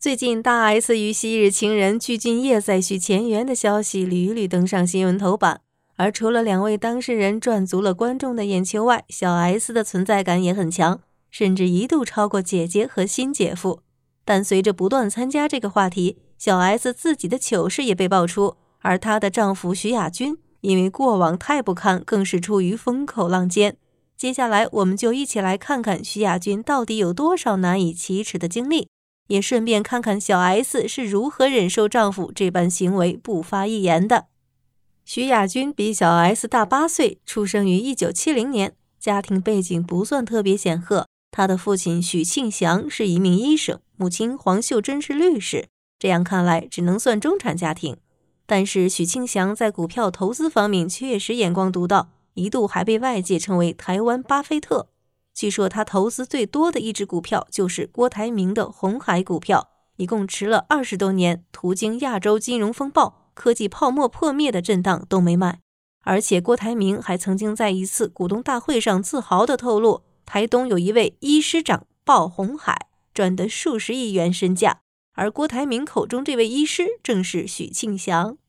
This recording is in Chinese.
最近，大 S 与昔日情人具俊晔再续前缘的消息屡屡登上新闻头版。而除了两位当事人赚足了观众的眼球外，小 S 的存在感也很强，甚至一度超过姐姐和新姐夫。但随着不断参加这个话题，小 S 自己的糗事也被爆出，而她的丈夫徐亚军因为过往太不堪，更是处于风口浪尖。接下来我们就一起来看看徐亚军到底有多少难以启齿的经历，也顺便看看小 S 是如何忍受丈夫这般行为不发一言的。徐亚军比小 S 大8岁，出生于1970年，家庭背景不算特别显赫。他的父亲许庆祥是一名医生，母亲黄秀珍是律师，这样看来只能算中产家庭。但是许庆祥在股票投资方面确实眼光独到，一度还被外界称为台湾巴菲特。据说他投资最多的一只股票就是郭台铭的鸿海股票，一共持了20多年，途经亚洲金融风暴、科技泡沫破灭的震荡都没卖。而且郭台铭还曾经在一次股东大会上自豪地透露，台东有一位医师长抱鸿海，赚得数十亿元身价，而郭台铭口中这位医师正是许庆祥。